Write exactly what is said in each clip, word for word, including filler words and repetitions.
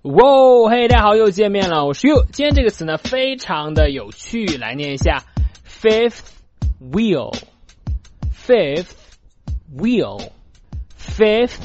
哇，嘿，大家好，又见面了，我是 You。今天这个词呢，非常的有趣，来念一下 fifth wheel。fifth wheel。fifth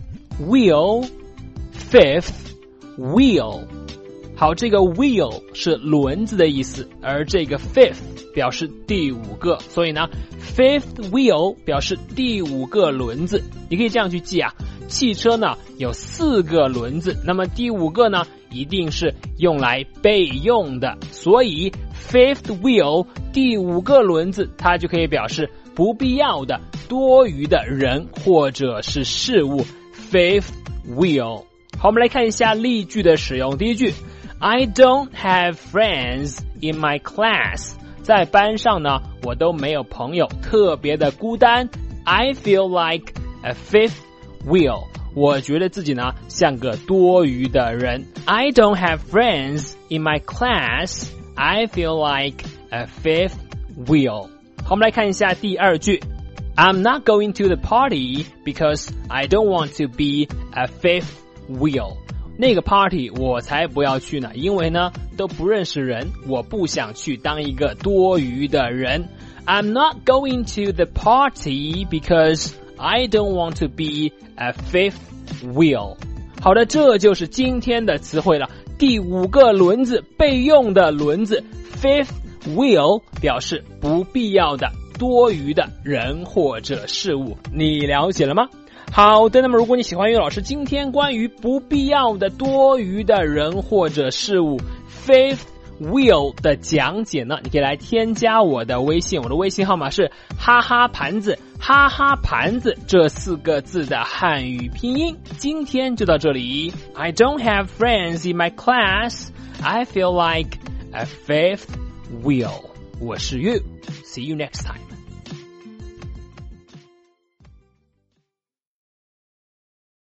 wheel。fifth wheel。好，这个 wheel 是轮子的意思，而这个 fifth 表示第五个，所以呢 fifth wheel 表示第五个轮子。你可以这样去记啊，汽车呢有四个轮子，那么第五个呢一定是用来备用的，所以 fifth wheel 第五个轮子它就可以表示不必要的多余的人或者是事物。 fifth wheel。 好，我们来看一下例句的使用。第一句， I don't have friends in my class。 在班上呢我都没有朋友，特别的孤单。 I feel like a fifth wheel。 我觉得自己呢像个多余的人。 I don't have friends in my class. I feel like a fifth wheel。 好，我们来看一下第二句， I'm not going to the party because I don't want to be a fifth wheel。 那个 party 我才不要去呢，因为呢都不认识人，我不想去当一个多余的人。 I'm not going to the party because I don't want to be a fifth wheel。 好的，这就是今天的词汇了。第五个轮子，备用的轮子， fifth wheel 表示不必要的多余的人或者事物。你了解了吗？好的，那么如果你喜欢于老师今天关于不必要的多余的人或者事物 fifth wheel 的讲解呢，你可以来添加我的微信，我的微信号码是哈哈盘子，哈哈盘子这四个字的汉语拼音。今天就到这里。 I don't have friends in my class. I feel like a fifth wheel。 我是 You. See you next time.